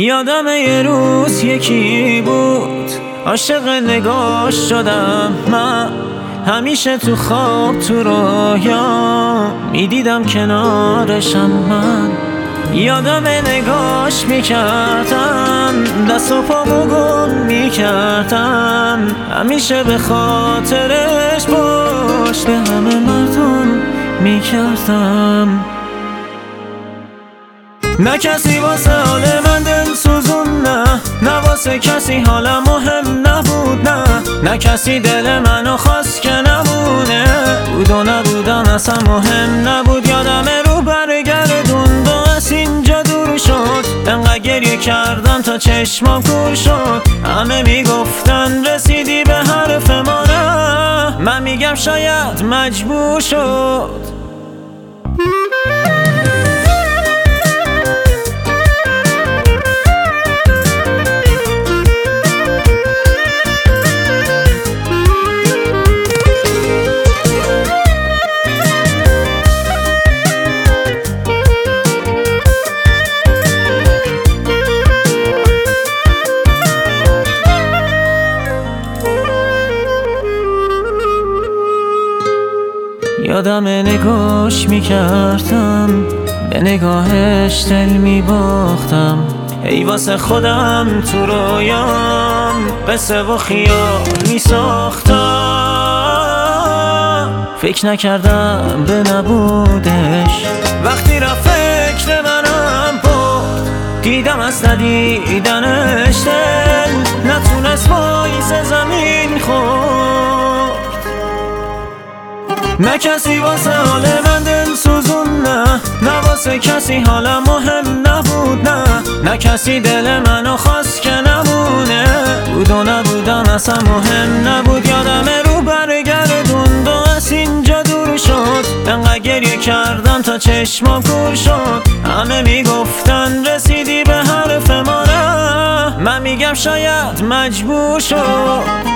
یادم یه روز یکی بود عاشق نگاش شدم من، همیشه تو خواب تو رویا میدیدم کنارشم من. یادم نگاش میکردم دست و پامو گم میکردم، همیشه به خاطرش پشت به همه مردم میکردم. نه کسی واسه حال من دل سوزون، نه واسه کسی حالم مهم نبود، نه کسی دل منو خواست که نمونه، بود و نبودم اصلا مهم نبود. یادمه رو برگردوند و از اینجا دور شد، انقدر گریه کردم تا چشمام کور شد. همه میگفتن رسیدی به حرف ما، نه من میگم شاید مجبور شد. یادم نگاش میکردم به نگاهش دل میباختم، ای واسه خودم تو رویام قصه و خیال میساختم. فکر نکردم به نبودش، وقتی رفت فکر منم برد، دیدم از ندیدنش دل نتونست پاییز زمین خورد. نه کسی واسه حال من دل سوزون، نه واسه کسی حالم مهم نبود، نه کسی دل منو خواست که نمونه، بود و نبودم اصلا مهم نبود. یادمه رو برگردوند و از اینجا دور شد، انقدر گریه کردم تا چشمام کور شد. همه میگفتن رسیدی به حرف ما، نه من میگم شاید مجبور شد.